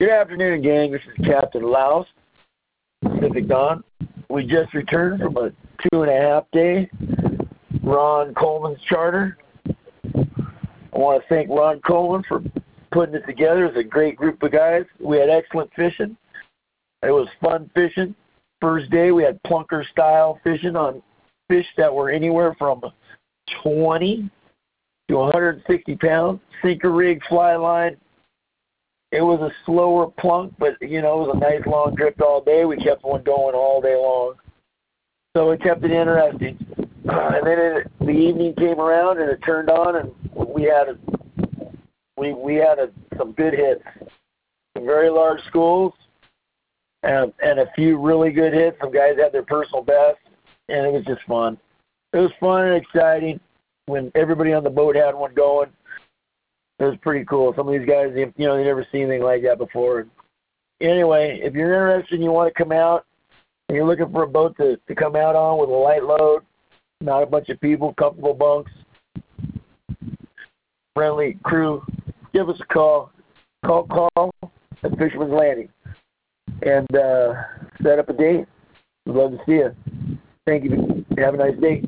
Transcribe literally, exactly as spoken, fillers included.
Good afternoon, gang. This is Captain Louse, Pacific Dawn. We just returned from a two and a half day Ron Coleman's charter. I want to thank Ron Coleman for putting it together. It's a great group of guys. We had excellent fishing. It was fun fishing. First day we had plunker style fishing on fish that were anywhere from twenty to one hundred sixty pounds, sinker rig, fly line. It was a slower plunk, but, you know, it was a nice long drift all day. We kept one going all day long. So it kept it interesting. Uh, and then it, the evening came around and it turned on, and we had a, we we had a, some good hits, some very large schools, and, and a few really good hits. Some guys had their personal best, and it was just fun. It was fun and exciting when everybody on the boat had one going. It was pretty cool. Some of these guys, you know, they never seen anything like that before. Anyway, if you're interested and you want to come out, and you're looking for a boat to, to come out on with a light load, not a bunch of people, comfortable bunks, friendly crew, give us a call. Call, call at Fisherman's Landing. And uh, set up a date. We'd love to see you. Thank you. Have a nice day.